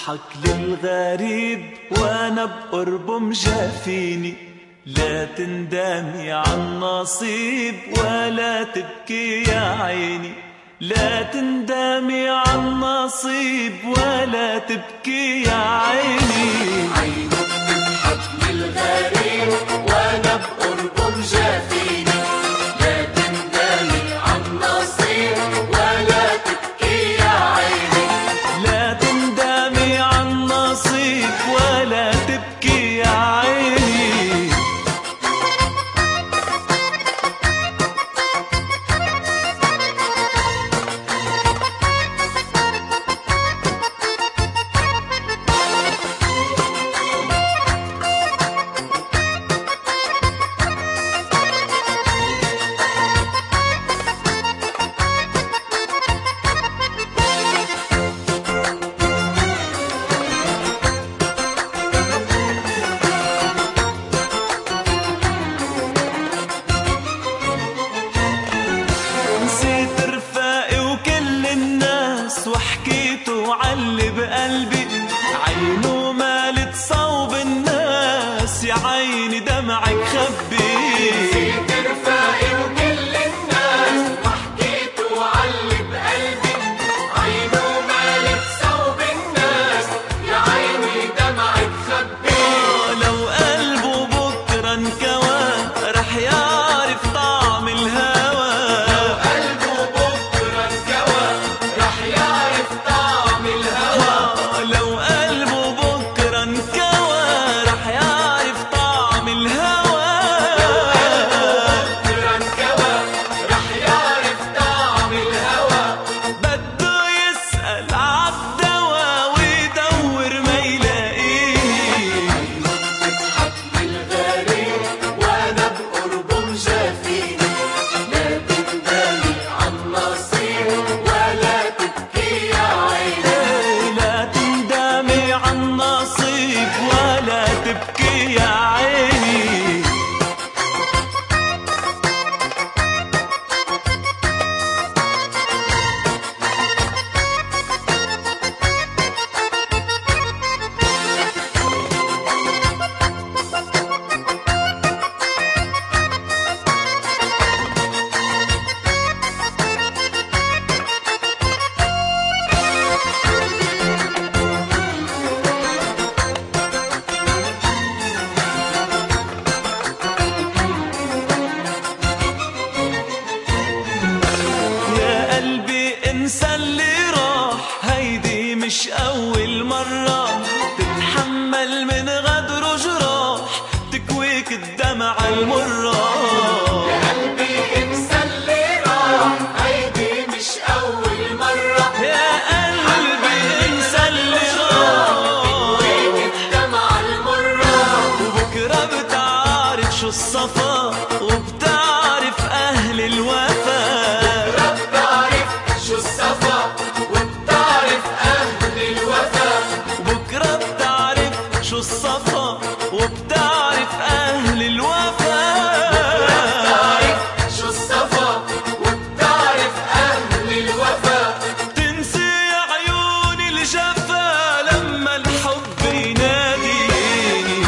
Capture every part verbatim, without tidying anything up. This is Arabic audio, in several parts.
تضحك للغريب وانا بقربه مجافيني، لا تندمي عالنصيب ولا تبكي يا عيني، لا تندمي عالنصيب ولا تبكي يا عيني. عينه بتضحك للغريب وانا بقربه مجافيني، لا تندمي عالنصيب ولا تبكي يا عيني، لا تندمي عالنصيب ولا تبكي يا عيني. نسيت رفاقي وكل الناس وحكيت وعلي بقلبي، عينه مالت صوب الناس يا عيني دمعك خبي. نسيت رفاقي وكل الناس وحكيت وعلي بقلبي، عينه مالت صوب الناس يا عيني دمعك خبي. لو قلبه بكره انكوى رح يعرف طعم الهوى، لو قلبه بكره انكوى رح يعرف طعم الهوى، لو قلبه بكره انكوى رح يعرف طعم الهوى. بكره انكوى رح يعرف طعم الهوى. بده يسأل عالدوا ويدور ما يلاقيه، بتضحك للغريب وانا بقربه مجافيني، لا تندمي عالنصيب ولا تبكي يا عيني، لا تندمي عالنصيب ولا تبكي يا عيني. يا قلبي انسى اللي راح، هيدي مش أول مرة تتحمل من غدر جراح تكويك الدمع المرة. يا قلبي انسى اللي راح، هيدي مش أول مرة. يا قلبي انسى اللي راح، ويك الدمع المرة، وبكرة بتعرف شو الصفا وبتعرف أهل الوفا. بتعرف شو الصفا وبتعرف أهل الوفا، بكرة بتعرف شو الصفا وبتعرف أهل الوفا. بتعرف شو الصفا وبتعرف أهل الوفا. تنسي عيون الجفا لما الحب يناديني،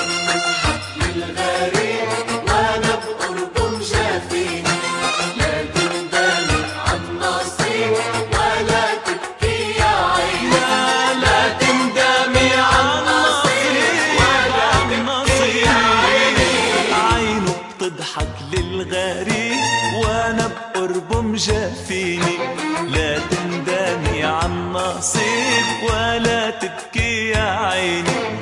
للغريب وانا بقربه مجافيني، لا تندمي عالنصيب ولا تبكي يا عيني، لا لا تندمي عالنصيب ولا تبكي يا عيني. عينه بتضحك للغريب وانا بقربه مجافيني، لا تندمي عالنصيب ولا تبكي يا عيني.